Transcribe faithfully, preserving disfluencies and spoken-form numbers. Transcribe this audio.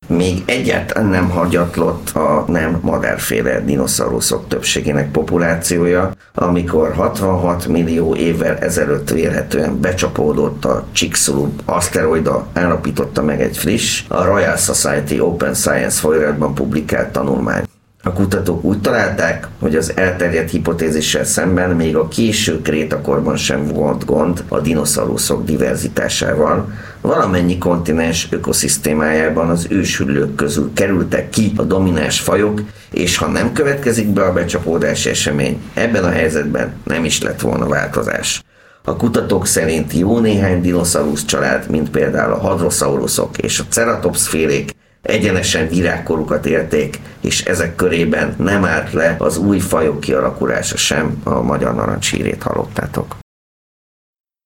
még egyáltalán nem hagyatlott a nem madárféle dinoszauruszok többségének populációja, amikor hatvanhat millió évvel ezelőtt vélhetően becsapódott a Chicxulub aszteroida, állapította meg egy friss, a Royal Society Open Science folyóiratban publikált tanulmány. A kutatók úgy találták, hogy az elterjedt hipotézissel szemben még a késő krétakorban sem volt gond a dinoszauruszok diverzitásával. Valamennyi kontinens ökoszisztémájában az őshüllők közül kerültek ki a domináns fajok, és ha nem következik be a becsapódási esemény, ebben a helyzetben nem is lett volna változás. A kutatók szerint jó néhány dinoszaurusz család, mint például a hadroszauruszok és a ceratops félék, egyenesen virágkorukat élték, és ezek körében nem állt le az új fajok kialakulása sem. A magyar narancshírét hallottátok.